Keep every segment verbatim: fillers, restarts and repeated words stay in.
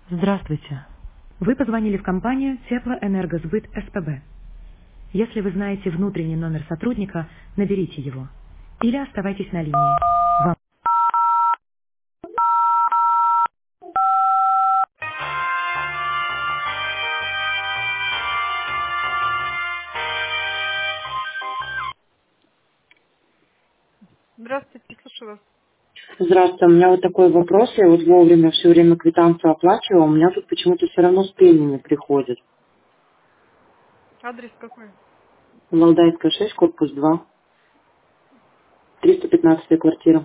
Здравствуйте. Вы позвонили в компанию Теплоэнергосбыт СПБ. Если вы знаете внутренний номер сотрудника, наберите его. Или оставайтесь на линии. Вам... Здравствуйте, слушаю вас. Здравствуйте, у меня вот такой вопрос. Я вот вовремя все время квитанцию оплачивала, у меня тут почему-то все равно с пениями приходит. Адрес какой? Валдайская шесть, корпус два, триста пятнадцатая квартира.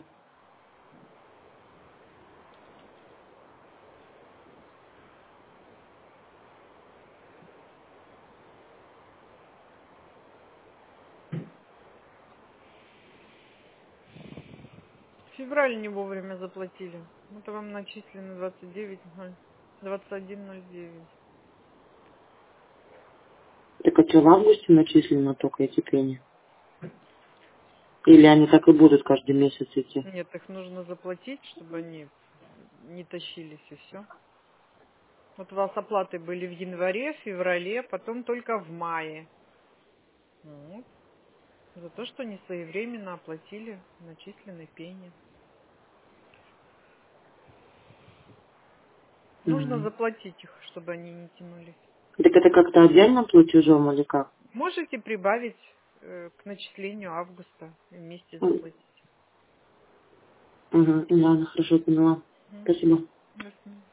В феврале не вовремя заплатили. Это вам начислено двадцать девять ноль двадцать один ноль девять. Так а что, в августе начислено только эти пени? Или они так и будут каждый месяц идти? Нет, их нужно заплатить, чтобы они не тащились и все. Вот у вас оплаты были в январе, феврале, потом только в мае. Вот. За то, что не своевременно оплатили начисленные пени. Нужно Мгм. заплатить их, чтобы они не тянулись. Так это как-то отдельно платежом или как? Можете прибавить э, к начислению августа и вместе М, заплатить. Угу, ладно, хорошо, поняла. Мгм. Спасибо. Ясно.